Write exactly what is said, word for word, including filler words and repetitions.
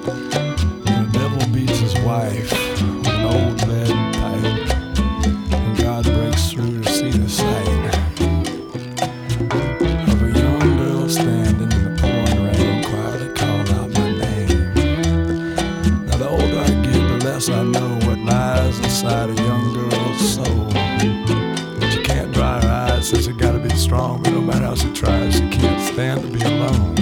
The devil beats his wife with an old lead pipe, and God breaks through to see the sight of a young girl standing in the pouring rain, quietly called out my name. Now the older I get, the less I know what lies inside a young girl's soul. She can't dry her eyes, says she gotta be strong, but no matter how she tries, she can't stand to be alone.